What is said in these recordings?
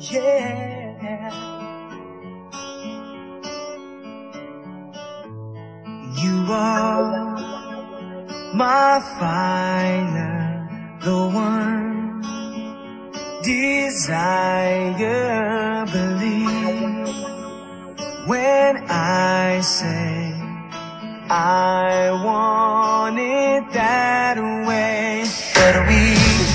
Yeah. You are my fire, the one desire. Believe when I say I want it that way. But we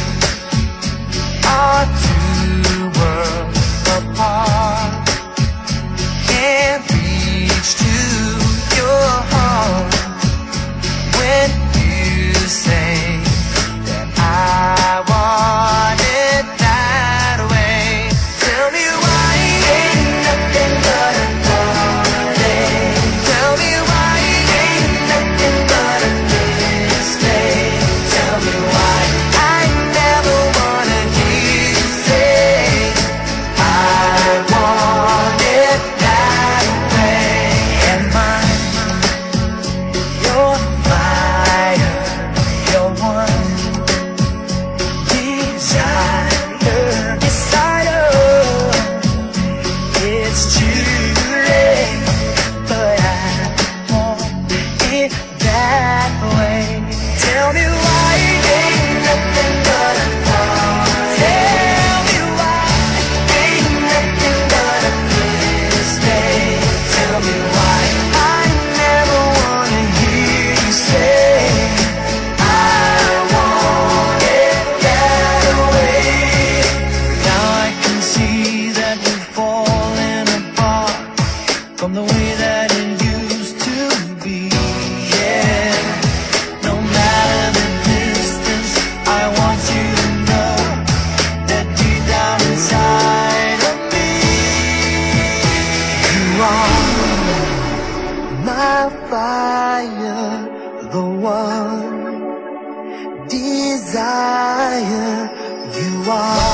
are two worlds apart, can't reach to your heart when you say that I want it that way. Tell me why ain't nothing but a heartache. Tell me why ain't nothing but a mistake. Tell me why I never wanna hear you say I want it that way. Am I your fire, your one desire? It's too late, but I want it that way. Tell me why ain't nothing but a heartache. Tell me why ain't nothing but a mistake. Tell me why I never wanna hear you say I want it that way. Now I can see that we've fallen apart from the way that it used to be. Yeah, no matter the distance, I want you to know that deep down inside of me, you are my fire, the one desire. You are